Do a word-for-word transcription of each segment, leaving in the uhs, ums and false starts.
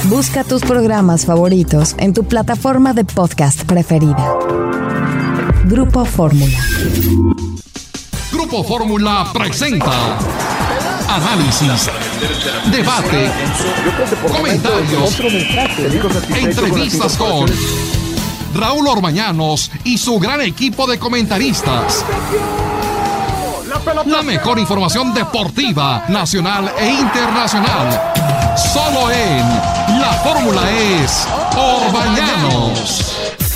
Busca tus programas favoritos en tu plataforma de podcast preferida. Grupo Fórmula. Grupo Fórmula presenta análisis, debate, comentarios, entrevistas con Raúl Orbañanos y su gran equipo de comentaristas. La mejor información deportiva, nacional e internacional. Solo en La Fórmula es Orbañanos.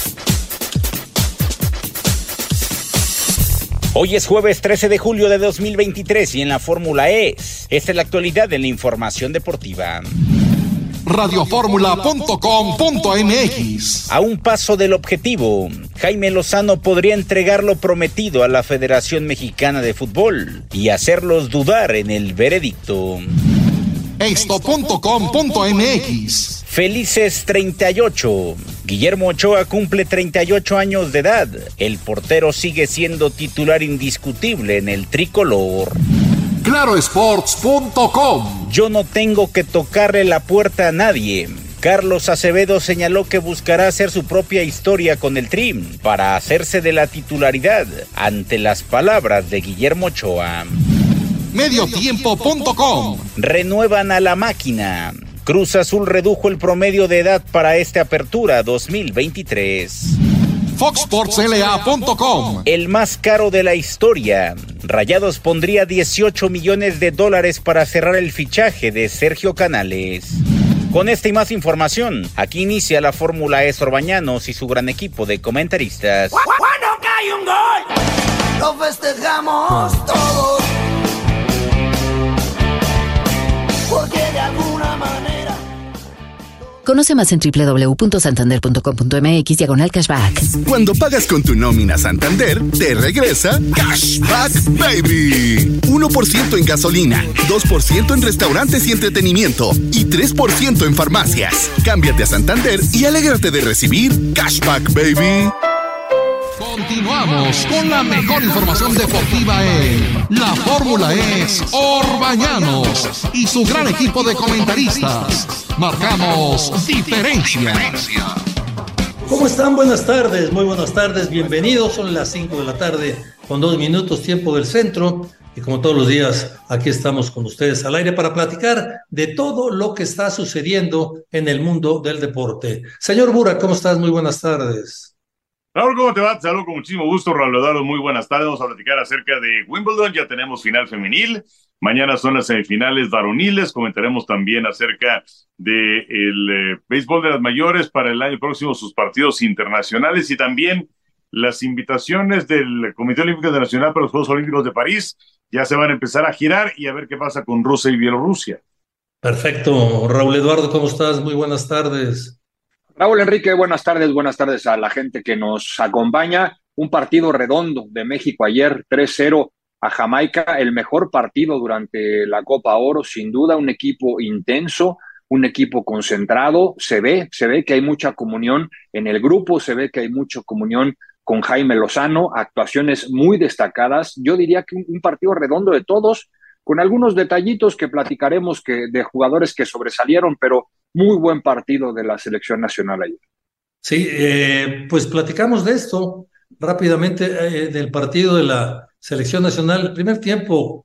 Hoy es jueves trece de julio de dos mil veintitrés y en La Fórmula es. Esta es la actualidad de la información deportiva. radio fórmula punto com punto m x. A un paso del objetivo, Jaime Lozano podría entregar lo prometido a la Federación Mexicana de Fútbol y hacerlos dudar en el veredicto. esto punto com punto m x. Felices treinta y ocho. Guillermo Ochoa cumple treinta y ocho años de edad. El portero sigue siendo titular indiscutible en el tricolor. claro sports punto com. Yo no tengo que tocarle la puerta a nadie. Carlos Acevedo señaló que buscará hacer su propia historia con el Tri para hacerse de la titularidad ante las palabras de Guillermo Ochoa. medio tiempo punto com. Renuevan a la máquina. Cruz Azul redujo el promedio de edad para esta apertura dos mil veintitrés. fox sports l a punto com. El más caro de la historia. Rayados pondría dieciocho millones de dólares para cerrar el fichaje de Sergio Canales. Con esta y más información, aquí inicia La Fórmula es Orbañanos y su gran equipo de comentaristas. Cuando cae un gol, lo festejamos todos, porque de alguna manera... Conoce más en doble u doble u doble u punto santander punto com punto m x diagonal cashback. Cuando pagas con tu nómina Santander, te regresa Cashback Baby. uno por ciento en gasolina, dos por ciento en restaurantes y entretenimiento y tres por ciento en farmacias. Cámbiate a Santander y alégrate de recibir Cashback Baby. Continuamos con la mejor información deportiva en La Fórmula es Orbañanos y su gran equipo de comentaristas. Marcamos diferencia. ¿Cómo están? Buenas tardes, muy buenas tardes, bienvenidos. Son las cinco de la tarde con dos minutos tiempo del centro y como todos los días aquí estamos con ustedes al aire para platicar de todo lo que está sucediendo en el mundo del deporte. Señor Bura, ¿cómo estás? Muy buenas tardes. Raúl, ¿cómo te va? Te saludo con muchísimo gusto, Raúl Eduardo, muy buenas tardes. Vamos a platicar acerca de Wimbledon, ya tenemos final femenil, mañana son las semifinales varoniles, comentaremos también acerca del de eh, béisbol de las mayores para el año próximo, sus partidos internacionales y también las invitaciones del Comité Olímpico Internacional para los Juegos Olímpicos de París, ya se van a empezar a girar y a ver qué pasa con Rusia y Bielorrusia. Perfecto, Raúl Eduardo, ¿cómo estás? Muy buenas tardes. Raúl Enrique, buenas tardes, buenas tardes a la gente que nos acompaña. Un partido redondo de México ayer, tres cero a Jamaica, el mejor partido durante la Copa Oro, sin duda, un equipo intenso, un equipo concentrado, se ve, se ve que hay mucha comunión en el grupo, se ve que hay mucha comunión con Jaime Lozano, actuaciones muy destacadas, yo diría que un, un partido redondo de todos, con algunos detallitos que platicaremos que, de jugadores que sobresalieron, pero muy buen partido de la selección nacional ayer. Sí, eh, pues platicamos de esto rápidamente, eh, del partido de la selección nacional. El primer tiempo,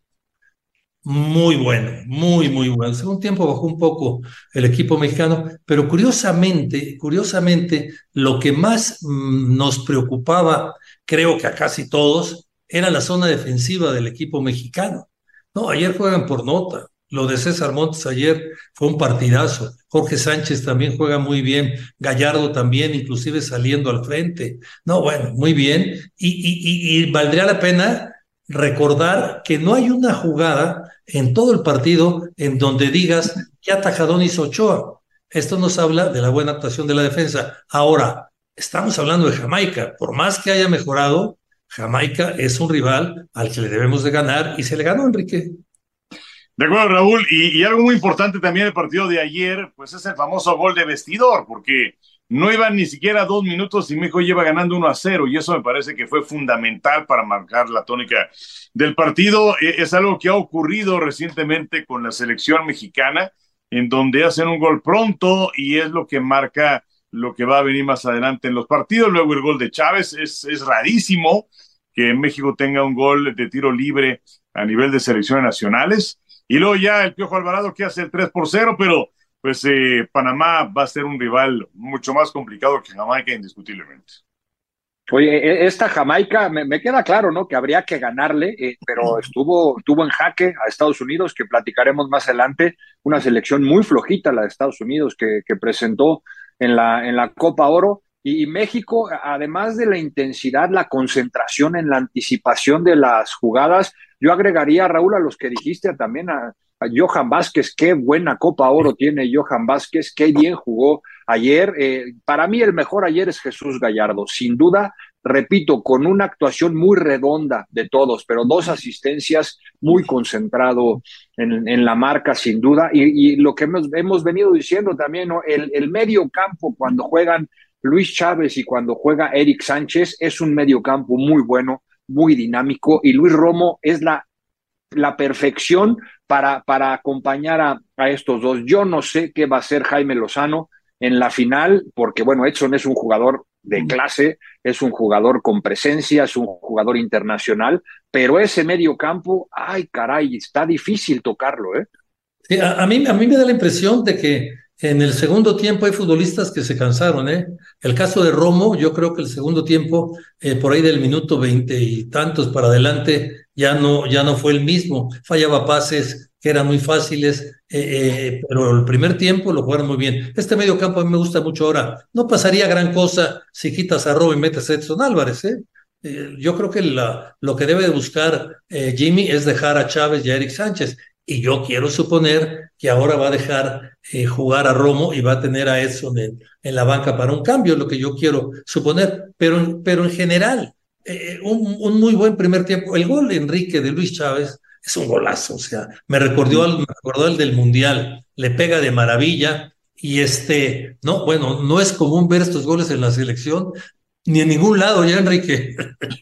muy bueno, muy, muy bueno. El segundo tiempo bajó un poco el equipo mexicano, pero curiosamente, curiosamente, lo que más mmm, nos preocupaba, creo que a casi todos, era la zona defensiva del equipo mexicano. No, ayer juegan por nota. Lo de César Montes ayer fue un partidazo. Jorge Sánchez también juega muy bien. Gallardo también, inclusive saliendo al frente. No, bueno, muy bien. Y, y, y, y valdría la pena recordar que no hay una jugada en todo el partido en donde digas qué atajadón hizo Ochoa. Esto nos habla de la buena actuación de la defensa. Ahora, estamos hablando de Jamaica. Por más que haya mejorado, Jamaica es un rival al que le debemos de ganar y se le ganó, Enrique. De acuerdo, Raúl, y, y algo muy importante también del partido de ayer, pues es el famoso gol de vestidor, porque no iban ni siquiera dos minutos y México lleva ganando uno a cero, y eso me parece que fue fundamental para marcar la tónica del partido. Es algo que ha ocurrido recientemente con la selección mexicana. en donde hacen un gol pronto y es lo que marca lo que va a venir más adelante en los partidos. Luego el gol de Chávez, es, es rarísimo que México tenga un gol de tiro libre a nivel de selecciones nacionales. Y luego ya el Piojo Alvarado que hace el tres por cero, pero pues eh, Panamá va a ser un rival mucho más complicado que Jamaica, indiscutiblemente. Oye, esta Jamaica, me, me queda claro, ¿no? Que habría que ganarle, eh, pero estuvo, estuvo en jaque a Estados Unidos, que platicaremos más adelante, una selección muy flojita la de Estados Unidos que, que presentó en la, en la Copa Oro, y, y México, además de la intensidad, la concentración en la anticipación de las jugadas, yo agregaría, Raúl, a los que dijiste también, a, a Johan Vázquez, qué buena Copa Oro tiene Johan Vázquez, qué bien jugó ayer. Eh, para mí el mejor ayer es Jesús Gallardo, sin duda, repito, con una actuación muy redonda de todos, pero dos asistencias, muy concentrado en, en la marca, sin duda, y, y lo que hemos, hemos venido diciendo también, ¿no? el, el medio campo cuando juegan Luis Chávez y cuando juega Eric Sánchez es un medio campo muy bueno, muy dinámico, y Luis Romo es la, la perfección para, para acompañar a, a estos dos. Yo no sé qué va a hacer Jaime Lozano en la final, porque bueno, Edson es un jugador de clase, es un jugador con presencia, es un jugador internacional, pero ese medio campo, ay caray, está difícil tocarlo, ¿eh? Sí, a, a, mí, a mí me da la impresión de que en el segundo tiempo hay futbolistas que se cansaron, ¿eh? El caso de Romo, yo creo que el segundo tiempo, eh, por ahí del minuto veinte y tantos para adelante, ya no, ya no fue el mismo. Fallaba pases que eran muy fáciles, eh, eh, pero el primer tiempo lo jugaron muy bien. Este medio campo a mí me gusta mucho ahora. No pasaría gran cosa si quitas a Romo y metes a Edson Álvarez, ¿eh? Eh, yo creo que la, lo que debe de buscar eh, Jimmy es dejar a Chávez y a Eric Sánchez. Y yo quiero suponer que ahora va a dejar eh, jugar a Romo y va a tener a Edson en, en la banca para un cambio, es lo que yo quiero suponer. Pero, pero en general, eh, un, un muy buen primer tiempo. El gol de Enrique de Luis Chávez es un golazo, o sea, me recordó al, me recordó al del Mundial, le pega de maravilla. Y este, no, bueno, no es común ver estos goles en la selección, ni en ningún lado ya, Enrique.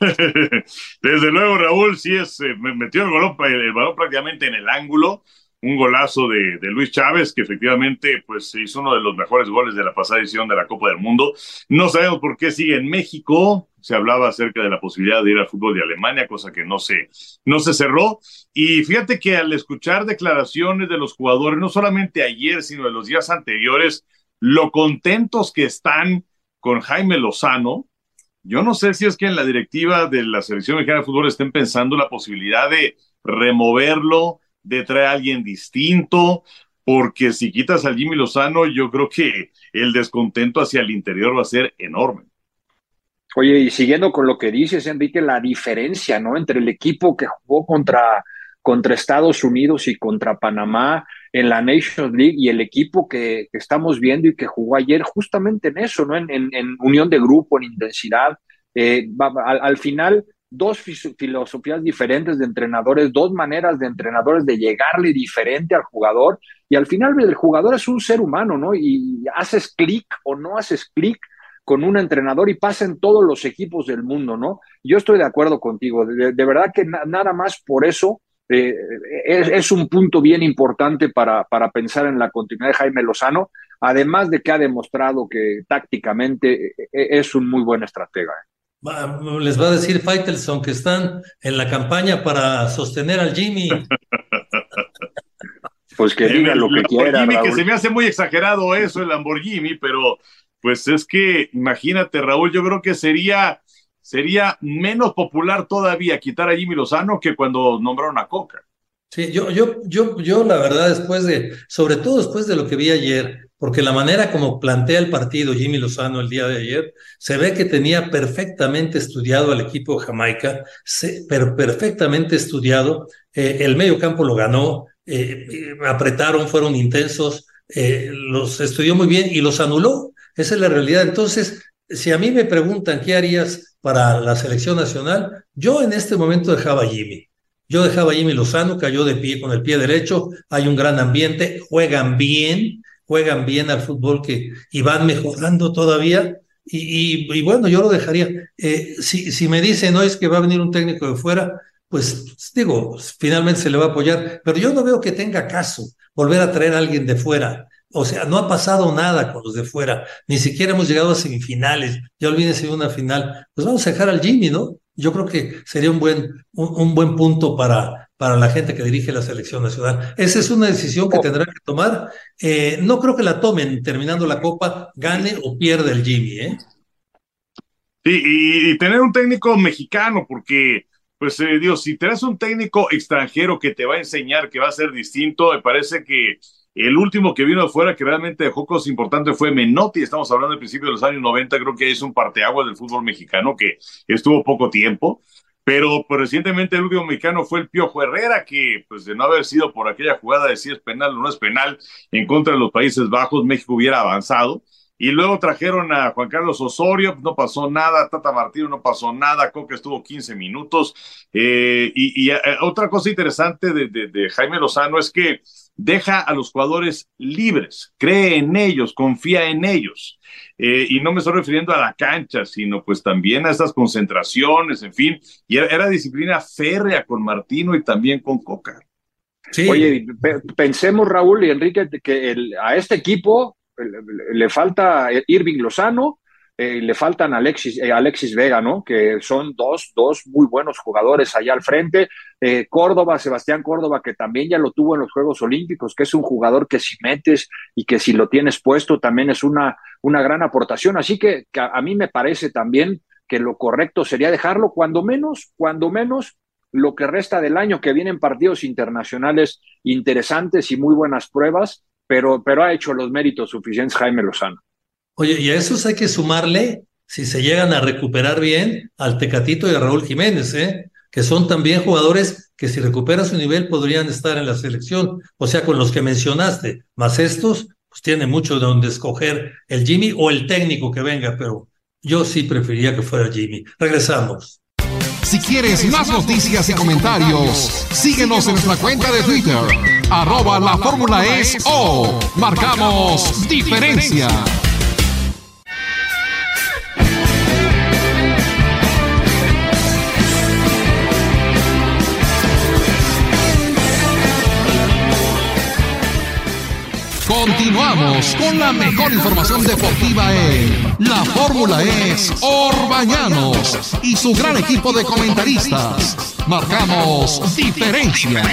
Desde luego, Raúl, sí es, eh, metió el balón, el balón prácticamente en el ángulo, un golazo de, de Luis Chávez, que efectivamente pues hizo uno de los mejores goles de la pasada edición de la Copa del Mundo. No sabemos por qué sigue en México, se hablaba acerca de la posibilidad de ir al fútbol de Alemania, cosa que no se, no se cerró, y fíjate que al escuchar declaraciones de los jugadores, no solamente ayer, sino de los días anteriores, lo contentos que están con Jaime Lozano. Yo no sé si es que en la directiva de la Selección Mexicana de Fútbol estén pensando la posibilidad de removerlo, de traer a alguien distinto, porque si quitas al Jimmy Lozano, yo creo que el descontento hacia el interior va a ser enorme. Oye, y siguiendo con lo que dices, Enrique, la diferencia, ¿no?, entre el equipo que jugó contra, contra Estados Unidos y contra Panamá en la Nations League y el equipo que, que estamos viendo y que jugó ayer justamente en eso, ¿no? En, en, en unión de grupo, en intensidad. Eh, al, al final, dos filosofías diferentes de entrenadores, dos maneras de entrenadores de llegarle diferente al jugador, y al final el jugador es un ser humano, ¿no? Y haces clic o no haces clic con un entrenador y pasa en todos los equipos del mundo, ¿no? Yo estoy de acuerdo contigo, de, de verdad que na, nada más por eso Eh, es, es un punto bien importante para, para pensar en la continuidad de Jaime Lozano, además de que ha demostrado que tácticamente es un muy buen estratega. Les va a decir Faitelson que están en la campaña para sostener al Jimmy. Pues que diga lo que quiera, Lamborghini, Raúl. Que se me hace muy exagerado eso, el Lamborghini, pero pues es que, imagínate, Raúl, yo creo que sería... sería menos popular todavía quitar a Jimmy Lozano que cuando nombraron a Coca. Sí, yo, yo, yo, yo la verdad, después de, sobre todo después de lo que vi ayer, porque la manera como plantea el partido Jimmy Lozano el día de ayer, se ve que tenía perfectamente estudiado al equipo de Jamaica, se, pero perfectamente estudiado, eh, el medio campo lo ganó, eh, eh, apretaron, fueron intensos, eh, los estudió muy bien y los anuló, esa es la realidad. Entonces, si a mí me preguntan qué harías para la selección nacional, yo en este momento dejaba a Jimmy. Yo dejaba a Jimmy Lozano, cayó de pie con el pie derecho, hay un gran ambiente, juegan bien, juegan bien al fútbol que, y van mejorando todavía, y, y, y bueno, yo lo dejaría. Eh, si, si me dicen, no, es que va a venir un técnico de fuera, pues digo, finalmente se le va a apoyar, pero yo no veo que tenga caso volver a traer a alguien de fuera. O sea, no ha pasado nada con los de fuera, ni siquiera hemos llegado a semifinales, ya olvídense de una final. Pues vamos a dejar al Jimmy, ¿no? Yo creo que sería un buen, un, un buen punto para, para la gente que dirige la selección nacional. Esa es una decisión que tendrá que tomar. Eh, no creo que la tomen terminando la Copa, gane o pierda el Jimmy, ¿eh? Sí, y, y tener un técnico mexicano, porque, pues, eh, Dios, si tenés un técnico extranjero que te va a enseñar que va a ser distinto, me parece que el último que vino de fuera que realmente dejó cosas importantes fue Menotti. Estamos hablando del principio de los años noventa, creo que es un parteaguas del fútbol mexicano que estuvo poco tiempo, pero pues, recientemente el último mexicano fue el Piojo Herrera, que pues de no haber sido por aquella jugada de si es penal o no es penal en contra de los Países Bajos, México hubiera avanzado. Y luego trajeron a Juan Carlos Osorio, no pasó nada, Tata Martino no pasó nada, Coca estuvo quince minutos. Eh, y y eh, otra cosa interesante de, de, de Jaime Lozano es que deja a los jugadores libres, cree en ellos, confía en ellos. Eh, y no me estoy refiriendo a la cancha, sino pues también a estas concentraciones, en fin. Y era, era disciplina férrea con Martino y también con Coca. Sí. Oye, pe- pensemos, Raúl y Enrique, que el, a este equipo le, le falta Irving Lozano, eh, le faltan Alexis, eh, Alexis Vega, ¿no? Que son dos, dos muy buenos jugadores allá al frente. Eh, Córdoba, Sebastián Córdoba, que también ya lo tuvo en los Juegos Olímpicos, que es un jugador que si metes y que si lo tienes puesto también es una, una gran aportación. Así que, que a, a mí me parece también que lo correcto sería dejarlo, cuando menos, cuando menos, lo que resta del año, que vienen partidos internacionales interesantes y muy buenas pruebas, pero, pero ha hecho los méritos suficientes Jaime Lozano. Oye, y a esos hay que sumarle, si se llegan a recuperar bien, al Tecatito y a Raúl Jiménez, ¿eh? Que son también jugadores que si recuperan su nivel podrían estar en la selección. O sea, con los que mencionaste, más estos, pues tiene mucho de donde escoger el Jimmy o el técnico que venga, pero yo sí preferiría que fuera Jimmy. Regresamos. Si quieres más noticias y comentarios, síguenos en nuestra cuenta de Twitter, arroba la fórmula es O. Marcamos diferencia. Continuamos con la mejor información deportiva en La Fórmula es Orbañanos y su gran equipo de comentaristas. Marcamos diferencia.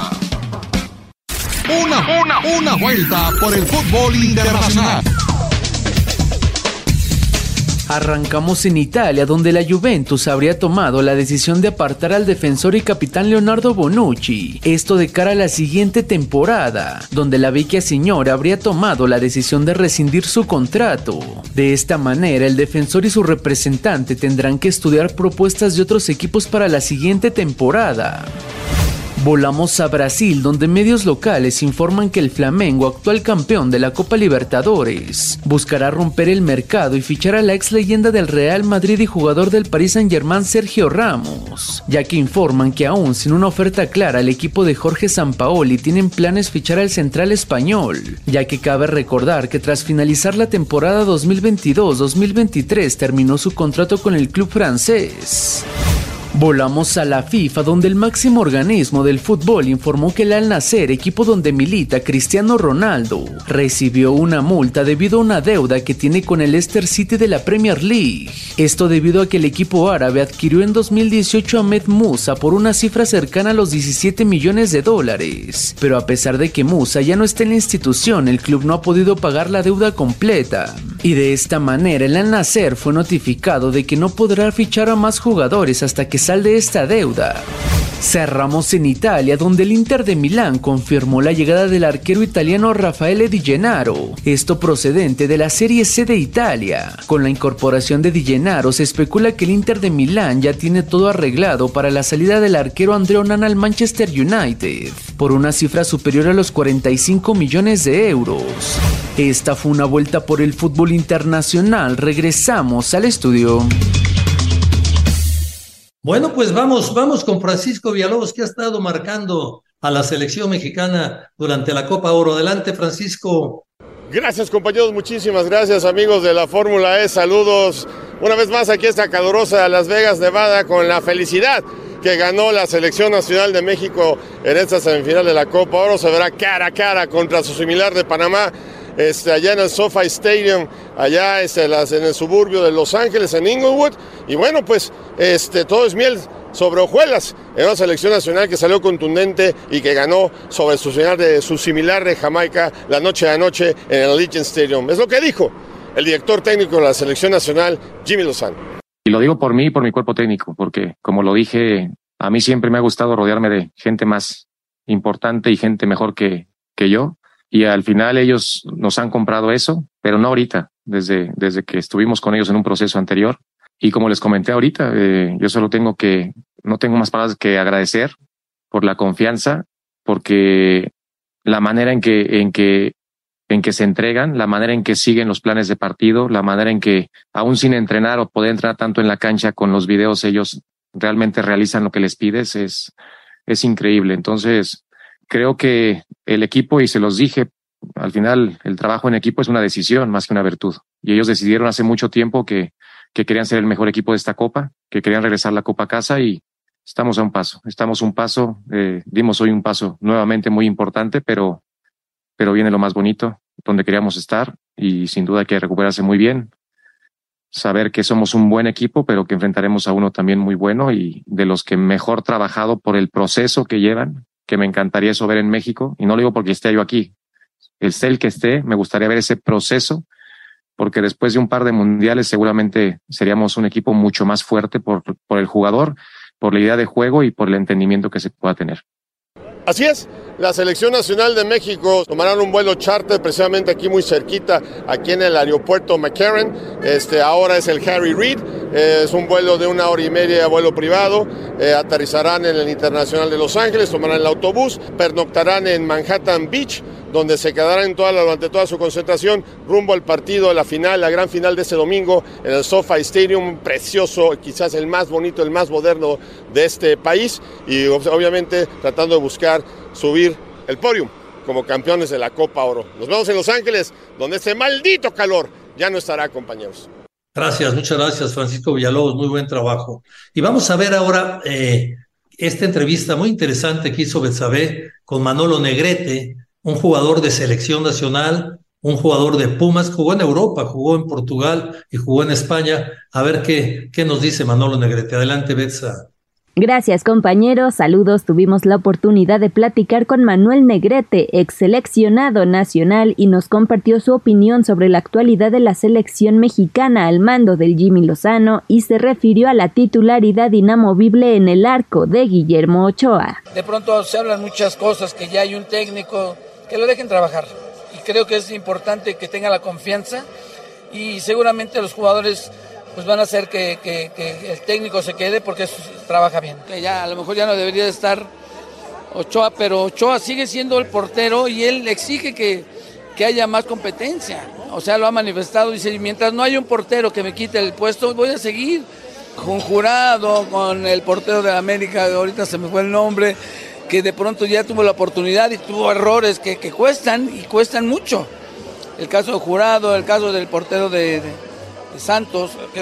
Una, una, una vuelta por el fútbol internacional. Arrancamos en Italia, donde la Juventus habría tomado la decisión de apartar al defensor y capitán Leonardo Bonucci. Esto de cara a la siguiente temporada, donde la vecchia señora habría tomado la decisión de rescindir su contrato. De esta manera, el defensor y su representante tendrán que estudiar propuestas de otros equipos para la siguiente temporada. Volamos a Brasil, donde medios locales informan que el Flamengo, actual campeón de la Copa Libertadores, buscará romper el mercado y fichar a la ex leyenda del Real Madrid y jugador del Paris Saint-Germain Sergio Ramos, ya que informan que aún sin una oferta clara el equipo de Jorge Sampaoli tienen planes fichar al central español, ya que cabe recordar que tras finalizar la temporada dos mil veintidós dos mil veintitrés terminó su contrato con el club francés. Volamos a la FIFA, donde el máximo organismo del fútbol informó que el Al-Nassr, equipo donde milita Cristiano Ronaldo, recibió una multa debido a una deuda que tiene con el Leicester City de la Premier League. Esto debido a que el equipo árabe adquirió en dos mil dieciocho a Ahmed Musa por una cifra cercana a los diecisiete millones de dólares. Pero a pesar de que Musa ya no está en la institución, el club no ha podido pagar la deuda completa. Y de esta manera el Al-Nassr fue notificado de que no podrá fichar a más jugadores hasta que sal de esta deuda. Cerramos en Italia, donde el Inter de Milán confirmó la llegada del arquero italiano Raffaele Di Gennaro, esto procedente de la Serie C de Italia. Con la incorporación de Di Gennaro se especula que el Inter de Milán ya tiene todo arreglado para la salida del arquero Andrea Onana al Manchester United, por una cifra superior a los cuarenta y cinco millones de euros. Esta fue una vuelta por el fútbol internacional. Regresamos al estudio. Bueno, pues vamos, vamos con Francisco Villalobos, que ha estado marcando a la selección mexicana durante la Copa Oro. Adelante, Francisco. Gracias, compañeros, muchísimas gracias, amigos de la Fórmula E. Saludos una vez más aquí a esta calurosa Las Vegas, Nevada, con la felicidad que que ganó la Selección Nacional de México en esta semifinal de la Copa Oro. Se verá cara a cara contra su similar de Panamá, este, allá en el SoFi Stadium, allá este, las, en el suburbio de Los Ángeles, en Inglewood. Y bueno, pues este, todo es miel sobre hojuelas en una selección nacional que salió contundente y que ganó sobre su similar de, su similar de Jamaica la noche de anoche en el Allegiant Stadium. Es lo que dijo el director técnico de la selección nacional, Jimmy Lozano. Y lo digo por mí y por mi cuerpo técnico, porque como lo dije, a mí siempre me ha gustado rodearme de gente más importante y gente mejor que, que yo. Y al final ellos nos han comprado eso, pero no ahorita, desde, desde que estuvimos con ellos en un proceso anterior. Y como les comenté ahorita, eh, yo solo tengo que, no tengo más palabras que agradecer por la confianza, porque la manera en que, en que, en que se entregan, la manera en que siguen los planes de partido, la manera en que, aún sin entrenar o poder entrenar tanto en la cancha con los videos, ellos realmente realizan lo que les pides, es, es increíble. Entonces, creo que el equipo, y se los dije, al final el trabajo en equipo es una decisión más que una virtud. Y ellos decidieron hace mucho tiempo que que querían ser el mejor equipo de esta Copa, que querían regresar la Copa a casa y estamos a un paso, estamos un paso, eh, dimos hoy un paso nuevamente muy importante, pero, pero viene lo más bonito, donde queríamos estar y sin duda hay que recuperarse muy bien, saber que somos un buen equipo, pero que enfrentaremos a uno también muy bueno y de los que mejor trabajado por el proceso que llevan, que me encantaría eso ver en México, y no lo digo porque esté yo aquí, esté el que esté, me gustaría ver ese proceso, porque después de un par de mundiales seguramente seríamos un equipo mucho más fuerte por, por el jugador, por la idea de juego y por el entendimiento que se pueda tener. Así es, la Selección Nacional de México tomarán un vuelo charter precisamente aquí muy cerquita, aquí en el aeropuerto McCarran. Este, ahora es el Harry Reid, eh, es un vuelo de una hora y media de vuelo privado. Eh, aterrizarán en el Internacional de Los Ángeles, tomarán el autobús, pernoctarán en Manhattan Beach, donde se quedarán toda la, durante toda su concentración rumbo al partido de la final, la gran final de este domingo en el SoFi Stadium, precioso, quizás el más bonito, el más moderno de este país, y obviamente tratando de buscar subir el podium como campeones de la Copa Oro. Nos vemos en Los Ángeles, donde este maldito calor ya no estará, compañeros. Gracias, muchas gracias, Francisco Villalobos, muy buen trabajo. Y vamos a ver ahora eh, esta entrevista muy interesante que hizo Betsabe con Manolo Negrete, un jugador de selección nacional, un jugador de Pumas, jugó en Europa, jugó en Portugal y jugó en España. A ver qué, qué nos dice Manolo Negrete. Adelante, Betsa. Gracias, compañeros. Saludos. Tuvimos la oportunidad de platicar con Manuel Negrete, ex seleccionado nacional, y nos compartió su opinión sobre la actualidad de la selección mexicana al mando del Jimmy Lozano y se refirió a la titularidad inamovible en el arco de Guillermo Ochoa. De pronto se hablan muchas cosas, que ya hay un técnico, que lo dejen trabajar. Y creo que es importante que tenga la confianza y seguramente los jugadores pues van a hacer que, que, que el técnico se quede porque eso trabaja bien. Ya, a lo mejor ya no debería de estar Ochoa, pero Ochoa sigue siendo el portero y él exige que, que haya más competencia. O sea, lo ha manifestado, dice, mientras no haya un portero que me quite el puesto, voy a seguir. Con Jurado, con el portero de América, ahorita se me fue el nombre, que de pronto ya tuvo la oportunidad y tuvo errores que, que cuestan y cuestan mucho. El caso de Jurado, el caso del portero de... de Santos, que,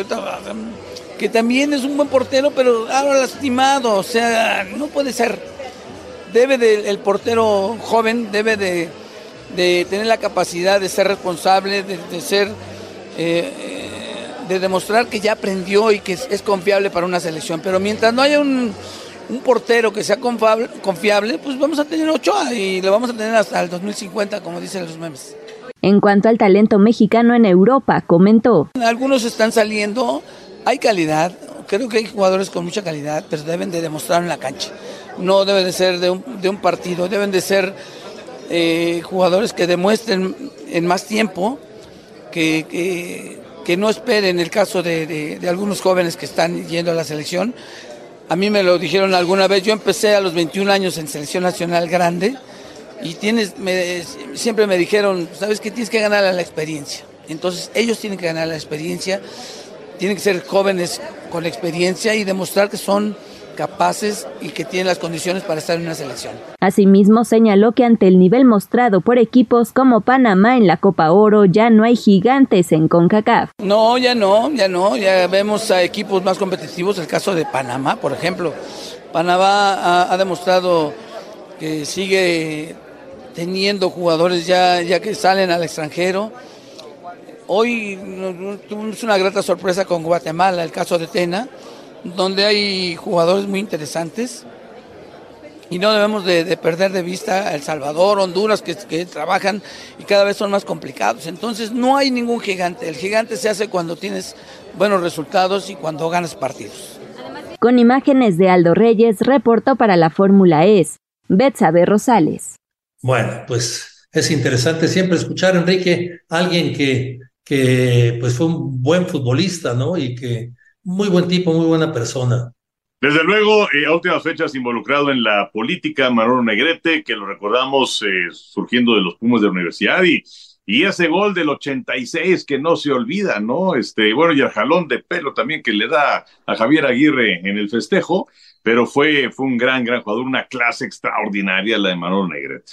que también es un buen portero, pero ahora lastimado, o sea, no puede ser. Debe de, el portero joven debe de, de tener la capacidad de ser responsable, de, de ser, eh, de demostrar que ya aprendió y que es, es confiable para una selección. Pero mientras no haya un, un portero que sea confiable, confiable, pues vamos a tener Ochoa y lo vamos a tener hasta el dos mil cincuenta, como dicen los memes. En cuanto al talento mexicano en Europa, comentó. Algunos están saliendo, hay calidad, creo que hay jugadores con mucha calidad, pero deben de demostrar en la cancha. No deben de ser de un, de un partido, deben de ser eh, jugadores que demuestren en más tiempo, que, que, que no esperen el caso de, de, de algunos jóvenes que están yendo a la selección. A mí me lo dijeron alguna vez, yo empecé a los veintiún años en selección nacional grande, y tienes, me, siempre me dijeron, ¿sabes qué? Tienes que ganar la experiencia. Entonces ellos tienen que ganar la experiencia, tienen que ser jóvenes con experiencia y demostrar que son capaces y que tienen las condiciones para estar en una selección. Asimismo, señaló que ante el nivel mostrado por equipos como Panamá en la Copa Oro, ya no hay gigantes en CONCACAF. No, ya no, ya no, ya vemos a equipos más competitivos, el caso de Panamá, por ejemplo. Panamá ha, ha demostrado que sigue teniendo jugadores ya, ya que salen al extranjero. Hoy tuvimos una grata sorpresa con Guatemala, el caso de Tena, donde hay jugadores muy interesantes. Y no debemos de, de perder de vista El Salvador, Honduras, que, que trabajan y cada vez son más complicados. Entonces no hay ningún gigante. El gigante se hace cuando tienes buenos resultados y cuando ganas partidos. Con imágenes de Aldo Reyes, reportó para la Fórmula E, Betsabe Rosales. Bueno, pues es interesante siempre escuchar, Enrique, a alguien que, que pues fue un buen futbolista, ¿no? Y que muy buen tipo, muy buena persona. Desde luego, eh, a últimas fechas involucrado en la política, Manolo Negrete, que lo recordamos eh, surgiendo de los Pumas de la universidad, y, y ese gol del ochenta y seis que no se olvida, ¿no? Este, bueno, y el jalón de pelo también que le da a Javier Aguirre en el festejo, pero fue, fue un gran, gran jugador, una clase extraordinaria la de Manolo Negrete.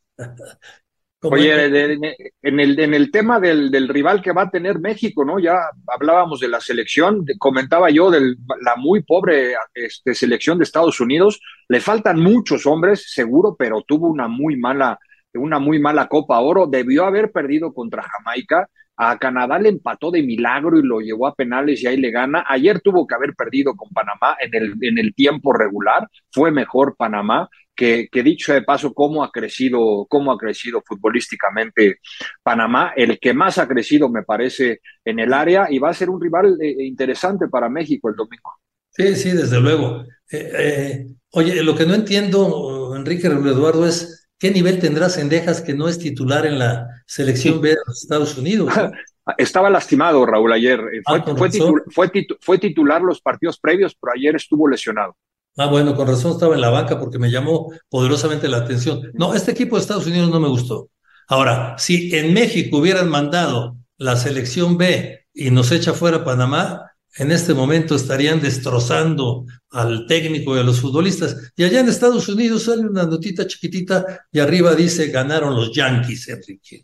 Oye, de, de, en, el, en el tema del, del rival que va a tener México, ¿no? Ya hablábamos de la selección, de, comentaba yo de la muy pobre este, selección de Estados Unidos. Le faltan muchos hombres, seguro, pero tuvo una muy mala, una muy mala Copa Oro. Debió haber perdido contra Jamaica. A Canadá le empató de milagro y lo llevó a penales y ahí le gana. Ayer tuvo que haber perdido con Panamá en el, en el tiempo regular. Fue mejor Panamá. Que, que dicho de paso, cómo ha crecido, cómo ha crecido futbolísticamente Panamá, el que más ha crecido me parece en el área, y va a ser un rival eh, interesante para México el domingo. Sí, sí, desde luego. Eh, eh, oye, lo que no entiendo, Enrique Eduardo, es qué nivel tendrá Cendejas, que no es titular en la selección B de los Estados Unidos, ¿no? Estaba lastimado, Raúl, ayer. Fue, ah, fue, titul, fue, titu, fue titular los partidos previos, pero ayer estuvo lesionado. Ah, bueno, con razón estaba en la banca porque me llamó poderosamente la atención. No, este equipo de Estados Unidos no me gustó. Ahora, si en México hubieran mandado la selección B y nos echa fuera Panamá, en este momento estarían destrozando al técnico y a los futbolistas. Y allá en Estados Unidos sale una notita chiquitita y arriba dice: ganaron los Yankees, Enrique.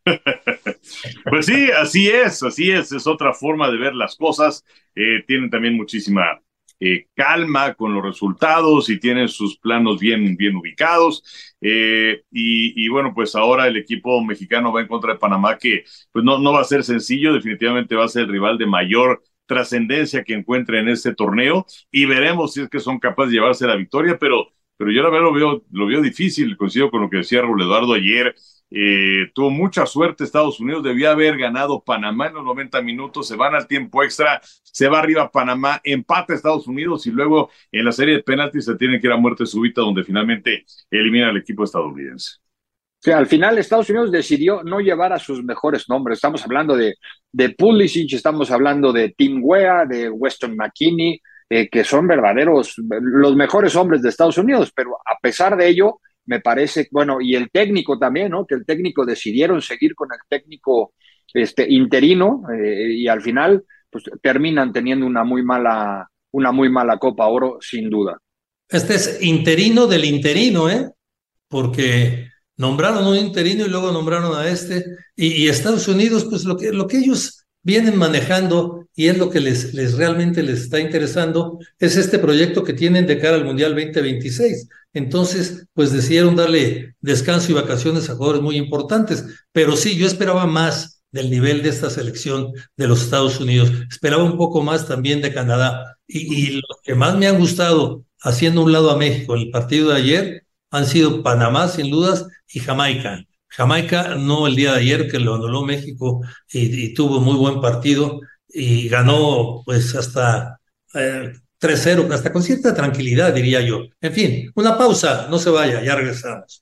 Pues sí, así es, así es. Es otra forma de ver las cosas. Eh, tienen también muchísima Eh, calma con los resultados y tienen sus planos bien, bien ubicados, eh, y, y bueno, pues ahora el equipo mexicano va en contra de Panamá, que pues no, no va a ser sencillo, definitivamente va a ser el rival de mayor trascendencia que encuentre en este torneo, y veremos si es que son capaces de llevarse la victoria, pero, pero yo la verdad lo veo, lo veo difícil. Coincido con lo que decía Raúl Eduardo ayer. Eh, tuvo mucha suerte Estados Unidos, debía haber ganado Panamá en los noventa minutos, se van al tiempo extra, se va arriba Panamá, empata Estados Unidos y luego en la serie de penaltis se tienen que ir a muerte súbita, donde finalmente elimina al equipo estadounidense. O sea, al final Estados Unidos decidió no llevar a sus mejores nombres. Estamos hablando de, de Pulisic, estamos hablando de Tim Weah, de Weston McKennie, eh, que son verdaderos, los mejores hombres de Estados Unidos, pero a pesar de ello, me parece, bueno, y el técnico también, ¿no? Que el técnico decidieron seguir con el técnico este, interino, eh, y al final, pues terminan teniendo una muy mala, una muy mala Copa Oro, sin duda. Este es interino del interino, ¿eh? Porque nombraron un interino y luego nombraron a este, y, y Estados Unidos, pues lo que, lo que ellos vienen manejando, y es lo que les, les realmente les está interesando, es este proyecto que tienen de cara al Mundial veinte veintiséis. Entonces, pues decidieron darle descanso y vacaciones a jugadores muy importantes. Pero sí, yo esperaba más del nivel de esta selección de los Estados Unidos. Esperaba un poco más también de Canadá. Y, y lo que más me han gustado, haciendo un lado a México en el partido de ayer, han sido Panamá, sin dudas, y Jamaica. Jamaica, no el día de ayer, que lo anuló México y, y tuvo muy buen partido y ganó pues hasta eh, tres cero, hasta con cierta tranquilidad, diría yo. En fin, una pausa, no se vaya, ya regresamos.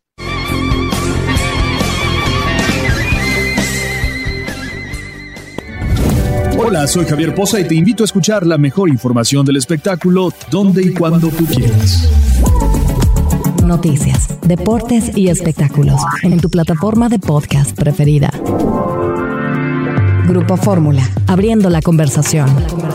Hola, soy Javier Poza y te invito a escuchar la mejor información del espectáculo donde y cuando tú quieras. Noticias, deportes y espectáculos en tu plataforma de podcast preferida. Grupo Fórmula, abriendo la conversación.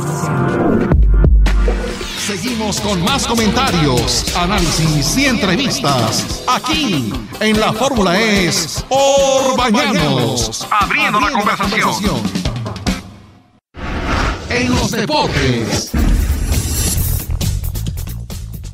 Seguimos con más comentarios, análisis y entrevistas aquí en La Fórmula es Orbañanos, abriendo la conversación. En los deportes.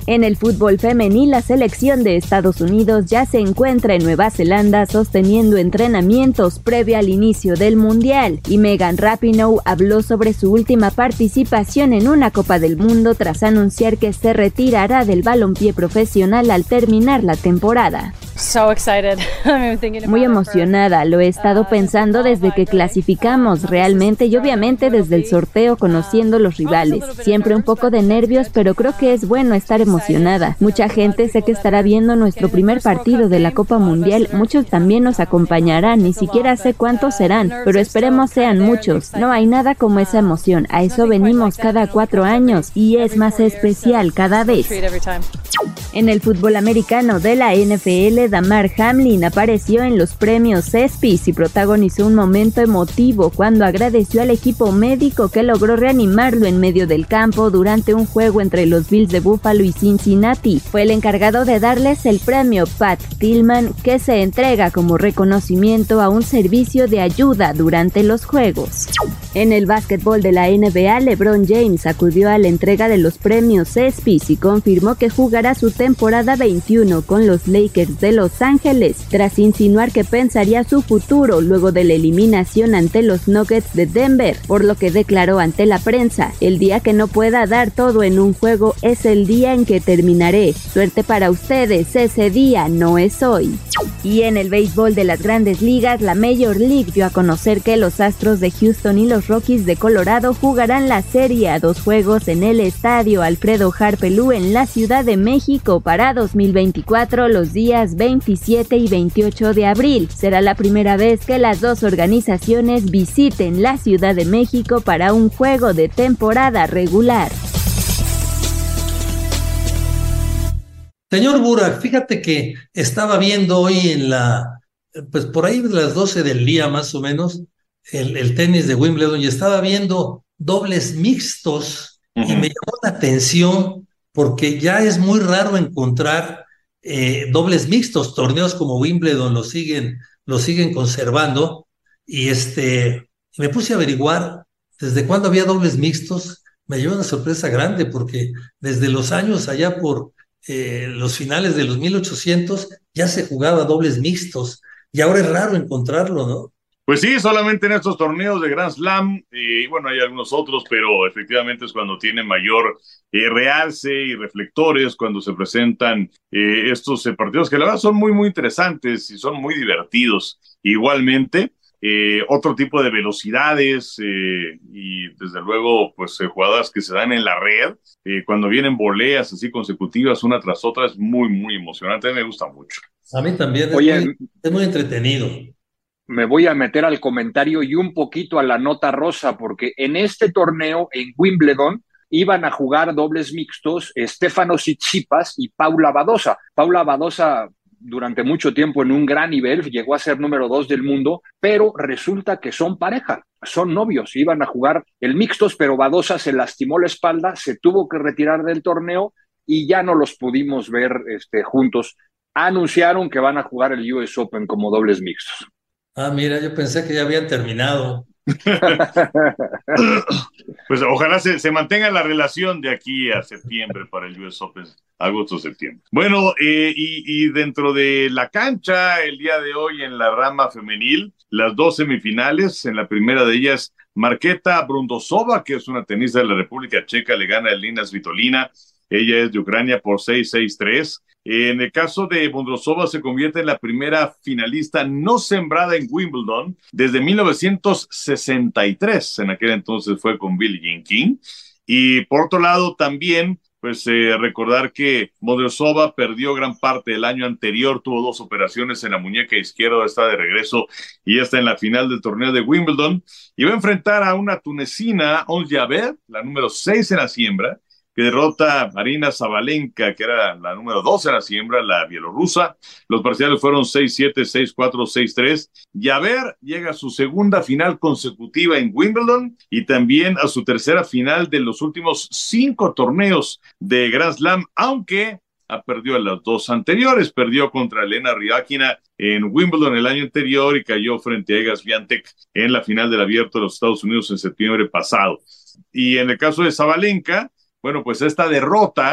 En el fútbol femenil, la selección de Estados Unidos ya se encuentra en Nueva Zelanda sosteniendo entrenamientos previo al inicio del Mundial, y Megan Rapinoe habló sobre su última participación en una Copa del Mundo tras anunciar que se retirará del balompié profesional al terminar la temporada. So excited. Muy emocionada, lo he estado pensando desde que clasificamos realmente y obviamente desde el sorteo, conociendo los rivales. Siempre un poco de nervios, pero creo que es bueno estar emocionada. Mucha gente sé que estará viendo nuestro primer partido de la Copa Mundial, muchos también nos acompañarán, ni siquiera sé cuántos serán, pero esperemos sean muchos. No hay nada como esa emoción, a eso venimos cada cuatro años y es más especial cada vez. En el fútbol americano de la N F L, Damar Hamlin apareció en los premios ESPYs y protagonizó un momento emotivo cuando agradeció al equipo médico que logró reanimarlo en medio del campo durante un juego entre los Bills de Buffalo y Cincinnati. Fue el encargado de darles el premio Pat Tillman, que se entrega como reconocimiento a un servicio de ayuda durante los juegos. En el básquetbol de la N B A, LeBron James acudió a la entrega de los premios ESPYs y confirmó que jugará su temporada veintiuno con los Lakers de Los Ángeles, tras insinuar que pensaría su futuro luego de la eliminación ante los Nuggets de Denver, por lo que declaró ante la prensa: el día que no pueda dar todo en un juego es el día en que terminaré. Suerte para ustedes, ese día no es hoy. Y en el béisbol de las Grandes Ligas, la Major League dio a conocer que los Astros de Houston y los Rockies de Colorado jugarán la serie a dos juegos en el estadio Alfredo Harp Lou en la Ciudad de México para dos mil veinticuatro, los días veintisiete y veintiocho de abril. Será la primera vez que las dos organizaciones visiten la Ciudad de México para un juego de temporada regular. Señor Burak, fíjate que estaba viendo hoy en la, pues por ahí de las doce del día más o menos, el, el tenis de Wimbledon, y estaba viendo dobles mixtos, uh-huh. y me llamó la atención porque ya es muy raro encontrar eh, dobles mixtos. Torneos como Wimbledon lo siguen, lo siguen conservando, y este, me puse a averiguar desde cuándo había dobles mixtos. Me llevó una sorpresa grande porque desde los años allá por Eh, los finales de los mil ochocientos ya se jugaba dobles mixtos, y ahora es raro encontrarlo, ¿no? Pues sí, solamente en estos torneos de Grand Slam, y eh, bueno, hay algunos otros, pero efectivamente es cuando tienen mayor eh, realce y reflectores, cuando se presentan eh, estos eh, partidos que la verdad son muy, muy interesantes y son muy divertidos. Igualmente, Eh, otro tipo de velocidades eh, y desde luego pues eh, jugadas que se dan en la red, eh, cuando vienen voleas así consecutivas una tras otra, es muy muy emocionante, me gusta mucho. A mí también es, Oye, muy, es muy entretenido. Me voy a meter al comentario y un poquito a la nota rosa, porque en este torneo en Wimbledon iban a jugar dobles mixtos Stefanos Tsitsipas y Paula Badosa. Paula Badosa durante mucho tiempo en un gran nivel, llegó a ser número dos del mundo, pero resulta que son pareja, son novios, iban a jugar el mixtos, pero Badosa se lastimó la espalda, se tuvo que retirar del torneo y ya no los pudimos ver este, juntos. Anunciaron que van a jugar el U S Open como dobles mixtos. Ah, mira, yo pensé que ya habían terminado. Pues ojalá se, se mantenga la relación de aquí a septiembre para el U S Open, agosto-septiembre. Bueno, eh, y, y dentro de la cancha, el día de hoy en la rama femenil, las dos semifinales, en la primera de ellas, Marketa Brundosova, que es una tenista de la República Checa, le gana a Elina Svitolina. Ella es de Ucrania por seis seis tres. En el caso de Bondrosova, se convierte en la primera finalista no sembrada en Wimbledon desde mil novecientos sesenta y tres. En aquel entonces fue con Billie Jean King. Y por otro lado también, pues eh, recordar que Bondrosova perdió gran parte del año anterior, tuvo dos operaciones en la muñeca izquierda, está de regreso y está en la final del torneo de Wimbledon. Y va a enfrentar a una tunecina, Ons Jabeur, la número seis en la siembra, que derrota a Arina Sabalenka, que era la número dos en la siembra, la bielorrusa. Los parciales fueron seis siete, seis cuatro, seis tres. Jabeur llega a su segunda final consecutiva en Wimbledon y también a su tercera final de los últimos cinco torneos de Grand Slam, aunque ha perdido en las dos anteriores. Perdió contra Elena Rybakina en Wimbledon el año anterior y cayó frente a Iga Swiatek en la final del Abierto de los Estados Unidos en septiembre pasado. Y en el caso de Sabalenka, bueno, pues esta derrota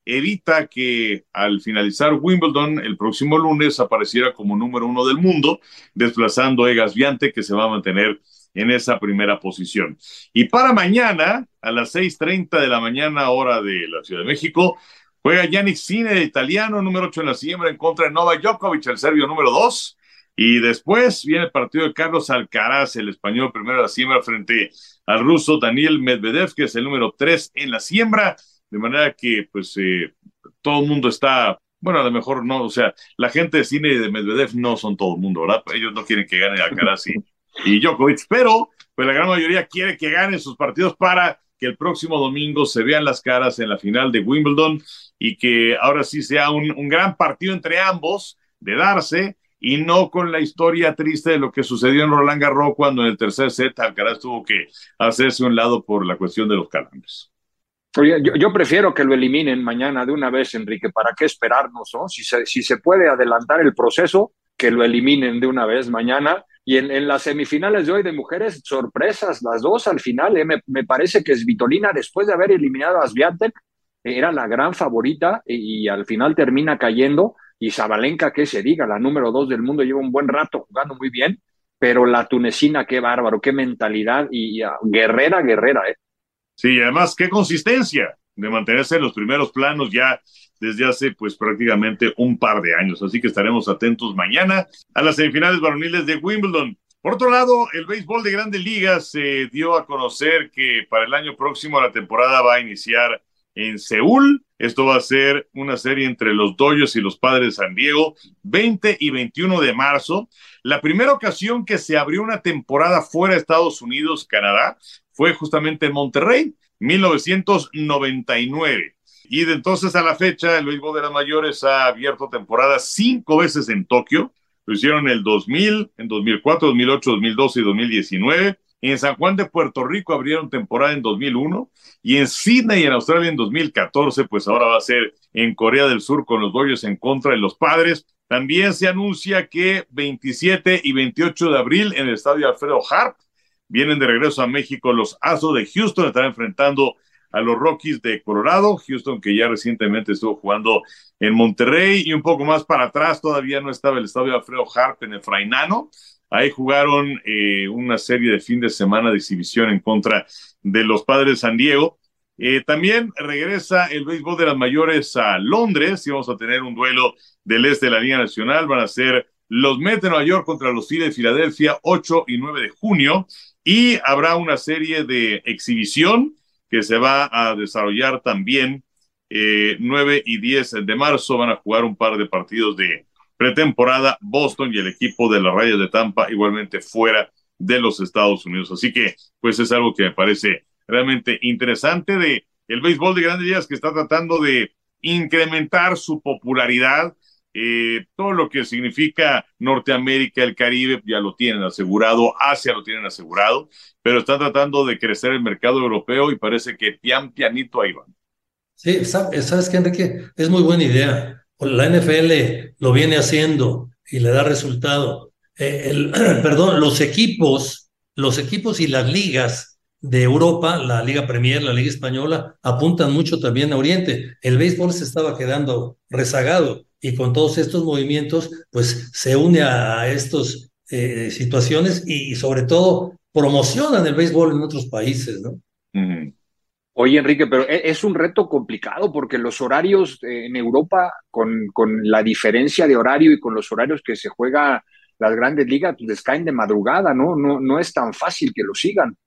evita que al finalizar Wimbledon el próximo lunes apareciera como número uno del mundo, desplazando a Iga Swiatek, que se va a mantener en esa primera posición. Y para mañana, a las seis treinta de la mañana, hora de la Ciudad de México, juega Jannik Sinner, el italiano, número ocho en la siembra, en contra de Novak Djokovic, el serbio número dos. Y después viene el partido de Carlos Alcaraz, el español primero en la siembra, frente al ruso Daniil Medvedev, que es el número tres en la siembra. De manera que, pues, eh, todo el mundo está, bueno, a lo mejor no, o sea, la gente de Sinner y de Medvedev no son todo el mundo, ¿verdad? Ellos no quieren que gane Alcaraz y, y Djokovic, pero pues la gran mayoría quiere que ganen sus partidos para que el próximo domingo se vean las caras en la final de Wimbledon y que ahora sí sea un, un gran partido entre ambos, de darse, y no con la historia triste de lo que sucedió en Roland Garros cuando en el tercer set Alcaraz tuvo que hacerse a un lado por la cuestión de los calambres. Oye, yo, yo prefiero que lo eliminen mañana de una vez, Enrique. ¿Para qué esperarnos, no? Si se, si se puede adelantar el proceso, que lo eliminen de una vez mañana. Y en, en las semifinales de hoy de mujeres, sorpresas, las dos al final. Eh, me, me parece que Svitolina, después de haber eliminado a Swiatek, eh, era la gran favorita y, y al final termina cayendo. Y Sabalenka, que se diga, la número dos del mundo, lleva un buen rato jugando muy bien. Pero la tunecina, qué bárbaro, qué mentalidad. Y uh, guerrera, guerrera, ¿eh? Sí, además, qué consistencia de mantenerse en los primeros planos ya desde hace pues prácticamente un par de años. Así que estaremos atentos mañana a las semifinales varoniles de Wimbledon. Por otro lado, el béisbol de Grandes Ligas se dio a conocer que para el año próximo la temporada va a iniciar en Seúl. Esto va a ser una serie entre los Dodgers y los Padres de San Diego, veinte y veintiuno de marzo. La primera ocasión que se abrió una temporada fuera de Estados Unidos, Canadá, fue justamente en Monterrey, mil novecientos noventa y nueve. Y de entonces a la fecha, el béisbol de las mayores ha abierto temporadas cinco veces en Tokio. Lo hicieron en el dos mil, en dos mil cuatro, dos mil ocho, dos mil doce y dos mil diecinueve. En San Juan de Puerto Rico abrieron temporada en dos mil uno. Y en Sydney, en Australia, en dos mil catorce, pues ahora va a ser en Corea del Sur con los Dodgers en contra de los Padres. También se anuncia que veintisiete y veintiocho de abril en el estadio Alfredo Harp vienen de regreso a México los Astros de Houston, están enfrentando a los Rockies de Colorado. Houston, que ya recientemente estuvo jugando en Monterrey, y un poco más para atrás todavía no estaba el estadio Alfredo Harp en el Fray Nano. Ahí jugaron eh, una serie de fin de semana de exhibición en contra de los Padres de San Diego. Eh, también regresa el béisbol de las mayores a Londres y vamos a tener un duelo del este de la Liga Nacional. Van a ser los Mets de Nueva York contra los Phillies de Filadelfia, ocho y nueve de junio. Y habrá una serie de exhibición que se va a desarrollar también eh, nueve y diez de marzo. Van a jugar un par de partidos de pretemporada Boston y el equipo de las Rayas de Tampa, igualmente fuera de los Estados Unidos. Así que, pues es algo que me parece realmente interesante de el béisbol de Grandes Ligas, que está tratando de incrementar su popularidad. Eh, todo lo que significa Norteamérica, el Caribe, ya lo tienen asegurado, Asia lo tienen asegurado, pero están tratando de crecer el mercado europeo y parece que pian pianito ahí van. Sí, ¿sabes qué, Enrique? Es muy buena idea. La N F L lo viene haciendo y le da resultado. Eh, el, perdón, los equipos, los equipos y las ligas de Europa, la Liga Premier, la Liga Española, apuntan mucho también a Oriente. El béisbol se estaba quedando rezagado y con todos estos movimientos, pues se une a estas eh, situaciones y, y sobre todo promocionan el béisbol en otros países, ¿no? Mm. Oye, Enrique, pero es un reto complicado porque los horarios en Europa, con, con la diferencia de horario y con los horarios que se juega las grandes ligas, pues les caen de madrugada, ¿no? No, no es tan fácil que lo sigan.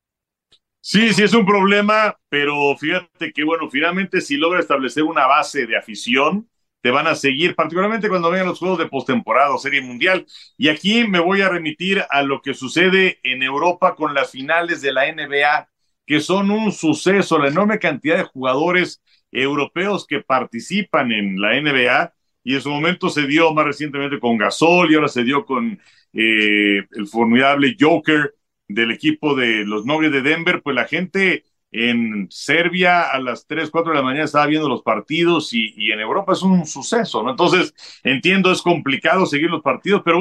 Sí, sí es un problema, pero fíjate que, bueno, finalmente si logra establecer una base de afición, te van a seguir, particularmente cuando vengan los juegos de postemporada o Serie Mundial. Y aquí me voy a remitir a lo que sucede en Europa con las finales de la N B A, que son un suceso, la enorme cantidad de jugadores europeos que participan en la N B A, y en su momento se dio más recientemente con Gasol, y ahora se dio con eh, el formidable Joker del equipo de los Nuggets de Denver. Pues la gente en Serbia a las tres, cuatro de la mañana estaba viendo los partidos, y, y en Europa es un suceso, ¿no? Entonces, entiendo, es complicado seguir los partidos, pero bueno,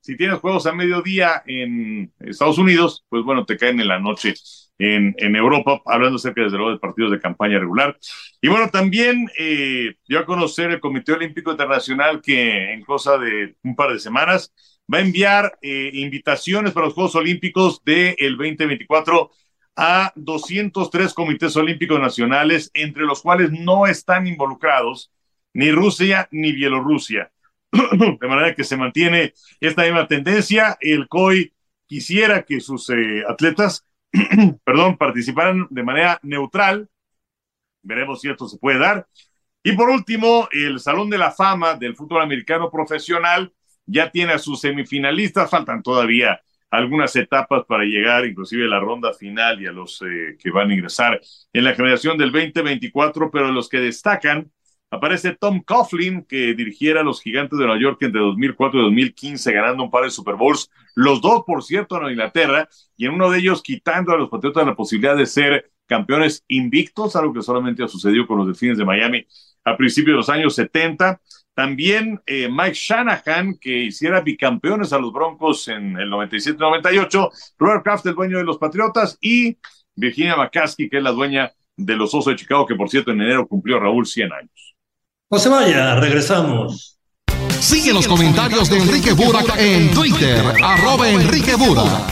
Si tienes juegos a mediodía en Estados Unidos, pues bueno, te caen en la noche en, en Europa, hablando acerca desde luego de partidos de campaña regular. Y bueno, también eh, dio a conocer el Comité Olímpico Internacional que en cosa de un par de semanas va a enviar eh, invitaciones para los Juegos Olímpicos del veinte veinticuatro a doscientos tres comités olímpicos nacionales, entre los cuales no están involucrados ni Rusia ni Bielorrusia. De manera que se mantiene esta misma tendencia. El C O I quisiera que sus eh, atletas perdón, participaran de manera neutral. Veremos si esto se puede dar. Y por último, el Salón de la Fama del fútbol americano profesional ya tiene a sus semifinalistas. Faltan todavía algunas etapas para llegar inclusive a la ronda final y a los eh, que van a ingresar en la generación del veinte veinticuatro, pero los que destacan, aparece Tom Coughlin, que dirigiera a los Gigantes de Nueva York entre dos mil cuatro y dos mil quince, ganando un par de Super Bowls, los dos, por cierto, en Inglaterra, y en uno de ellos quitando a los Patriotas la posibilidad de ser campeones invictos, algo que solamente ha sucedido con los Delfines de Miami a principios de los años setenta. También eh, Mike Shanahan, que hiciera bicampeones a los Broncos en el noventa y siete noventa y ocho, Robert Kraft, el dueño de los Patriotas, y Virginia McCaskey, que es la dueña de los Osos de Chicago, que por cierto en enero cumplió, Raúl, cien años. No se vaya, regresamos. Sigue los comentarios de Enrique Burak en Twitter, arroba Enrique Burak.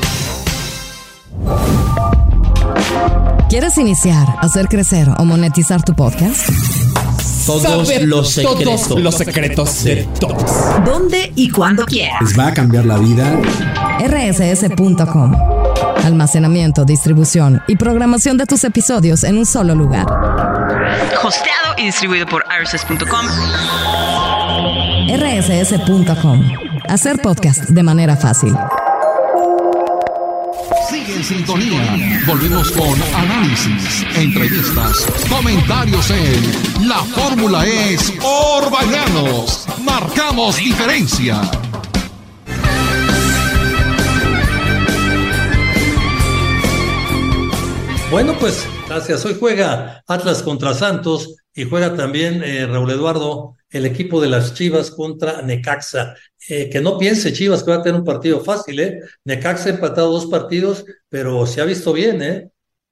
¿Quieres iniciar, hacer crecer o monetizar tu podcast? Todos Saber los secretos. Todos los secretos de todos. ¿Dónde y cuándo quieras? Les va a cambiar la vida. R S S punto com. Almacenamiento, distribución y programación de tus episodios en un solo lugar. Hosteado y distribuido por R S S punto com. R S S punto com. Hacer podcast de manera fácil. Sigue en sintonía. Volvemos con análisis, entrevistas, comentarios en La Fórmula es Orbañanos. Marcamos diferencia. Bueno, pues gracias. Hoy juega Atlas contra Santos y juega también eh, Raúl Eduardo, el equipo de las Chivas contra Necaxa. Eh, que no piense Chivas que va a tener un partido fácil, ¿eh? Necaxa ha empatado dos partidos, pero se ha visto bien, ¿eh?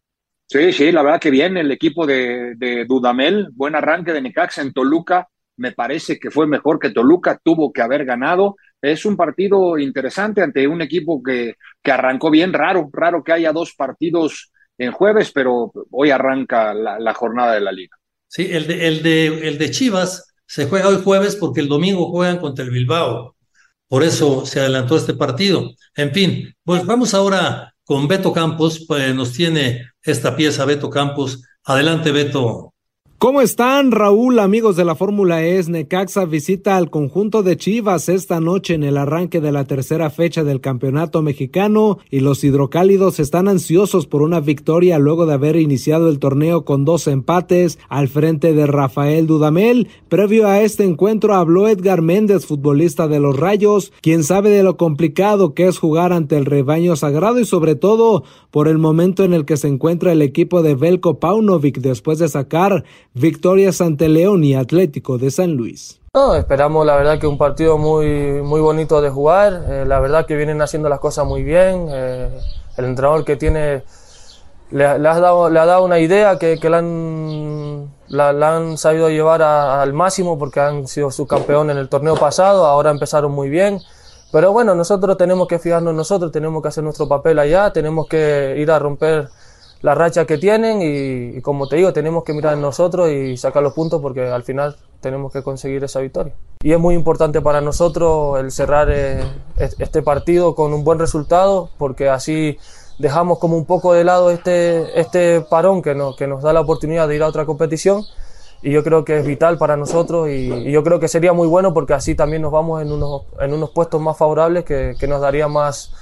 Sí, sí, la verdad que bien el equipo de, de Dudamel, buen arranque de Necaxa en Toluca, me parece que fue mejor que Toluca, tuvo que haber ganado. Es un partido interesante ante un equipo que, que arrancó bien, raro, raro que haya dos partidos en jueves, pero hoy arranca la, la jornada de la liga. Sí, el de, el, de, el de Chivas se juega hoy jueves porque el domingo juegan contra el Bilbao. Por eso se adelantó este partido. En fin, pues vamos ahora con Beto Campos, pues nos tiene esta pieza Beto Campos. Adelante, Beto. ¿Cómo están, Raúl, amigos de la Fórmula E? Necaxa visita al conjunto de Chivas esta noche en el arranque de la tercera fecha del campeonato mexicano y los hidrocálidos están ansiosos por una victoria luego de haber iniciado el torneo con dos empates al frente de Rafael Dudamel. Previo a este encuentro habló Edgar Méndez, futbolista de los Rayos, quien sabe de lo complicado que es jugar ante el rebaño sagrado y sobre todo por el momento en el que se encuentra el equipo de Veljko Paunovic después de sacar victorias ante León y Atlético de San Luis. No, esperamos la verdad que un partido muy, muy bonito de jugar, eh, la verdad que vienen haciendo las cosas muy bien, eh, el entrenador que tiene le, le, ha, dado, le ha dado una idea que, que la, han, la, la han sabido llevar a, al máximo porque han sido subcampeones en el torneo pasado, ahora empezaron muy bien, pero bueno, nosotros tenemos que fijarnos en nosotros, tenemos que hacer nuestro papel allá, tenemos que ir a romper la racha que tienen y, y como te digo, tenemos que mirar en nosotros y sacar los puntos porque al final tenemos que conseguir esa victoria. Y es muy importante para nosotros el cerrar eh, este partido con un buen resultado porque así dejamos como un poco de lado este, este parón que, no, que nos da la oportunidad de ir a otra competición y yo creo que es vital para nosotros y, y yo creo que sería muy bueno porque así también nos vamos en unos, en unos puestos más favorables que, que nos daría más...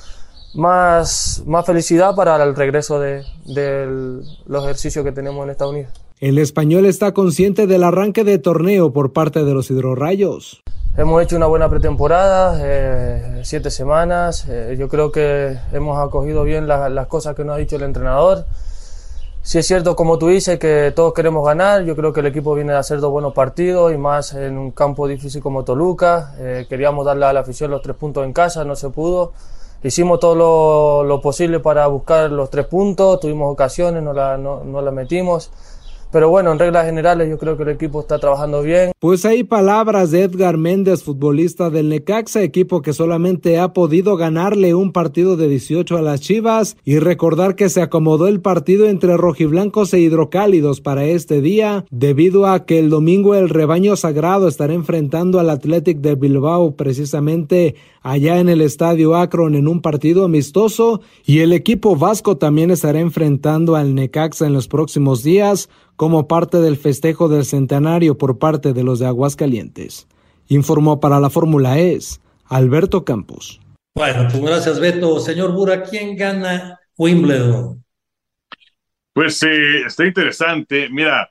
Más, más felicidad para el regreso de, de los ejercicios que tenemos en Estados Unidos. El español está consciente del arranque de torneo por parte de los hidrorrayos. Hemos hecho una buena pretemporada, eh, siete semanas. Eh, yo creo que hemos acogido bien la, las cosas que nos ha dicho el entrenador. sí es cierto, como tú dices, que todos queremos ganar. Yo creo que el equipo viene a hacer dos buenos partidos y más en un campo difícil como Toluca. Eh, queríamos darle a la afición los tres puntos en casa, no se pudo. Hicimos todo lo, lo posible para buscar los tres puntos, tuvimos ocasiones, no la, no, no la metimos. Pero bueno, en reglas generales yo creo que el equipo está trabajando bien. Pues hay palabras de Edgar Méndez, futbolista del Necaxa, equipo que solamente ha podido ganarle un partido de dieciocho a las Chivas, y recordar que se acomodó el partido entre rojiblancos e hidrocálidos para este día, debido a que el domingo el rebaño sagrado estará enfrentando al Athletic de Bilbao precisamente allá en el Estadio Akron en un partido amistoso, y el equipo vasco también estará enfrentando al Necaxa en los próximos días como parte del festejo del centenario por parte de los de Aguascalientes. Informó para la Fórmula E Alberto Campos. Bueno, pues gracias, Beto. Señor Bura, ¿quién gana Wimbledon? Pues eh, está interesante. Mira,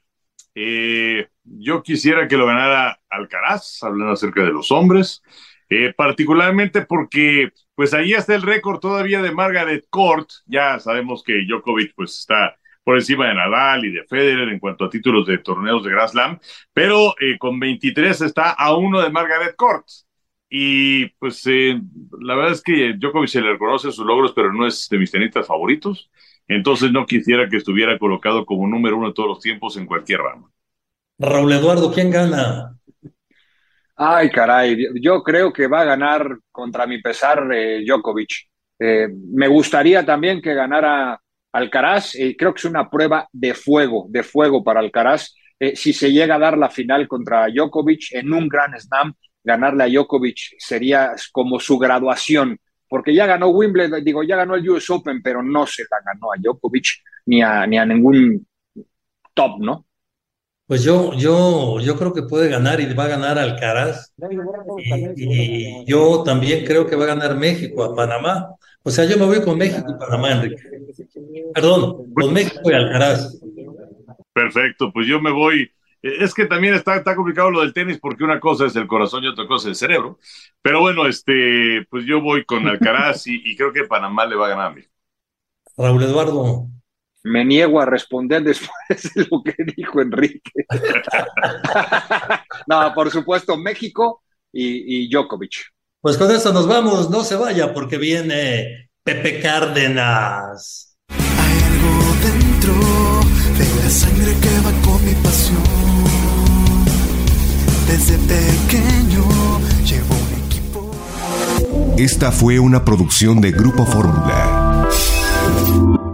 eh, yo quisiera que lo ganara Alcaraz, hablando acerca de los hombres, eh, particularmente porque pues ahí está el récord todavía de Margaret Court. Ya sabemos que Djokovic pues está por encima de Nadal y de Federer en cuanto a títulos de torneos de Grand Slam, pero eh, con veintitrés está a uno de Margaret Court. Y pues eh, la verdad es que Djokovic se le reconoce sus logros, pero no es de mis tenistas favoritos, entonces no quisiera que estuviera colocado como número uno de todos los tiempos en cualquier rama. Raúl Eduardo, ¿quién gana? Ay, caray, yo creo que va a ganar contra mi pesar eh, Djokovic. Eh, me gustaría también que ganara Alcaraz, eh, creo que es una prueba de fuego, de fuego para Alcaraz. Eh, si se llega a dar la final contra Djokovic en un Grand Slam, ganarle a Djokovic sería como su graduación, porque ya ganó Wimbledon, digo, ya ganó el U S Open, pero no se la ganó a Djokovic ni a, ni a ningún top, ¿no? Pues yo, yo, yo creo que puede ganar y va a ganar Alcaraz. Y, y yo también creo que va a ganar México a Panamá. O sea, yo me voy con México y Panamá, Enrique. Perdón, con México y Alcaraz. Perfecto, pues yo me voy. Es que también está, está complicado lo del tenis, porque una cosa es el corazón y otra cosa es el cerebro. Pero bueno, este, pues yo voy con Alcaraz y, y creo que Panamá le va a ganar a México. Raúl Eduardo. Me niego a responder después de lo que dijo Enrique. No, por supuesto, México y, y Djokovic. Pues con eso nos vamos, no se vaya porque viene Pepe Cárdenas. Hay algo dentro de la sangre que va con mi pasión. Desde pequeño llevo un equipo. Esta fue una producción de Grupo Fórmula.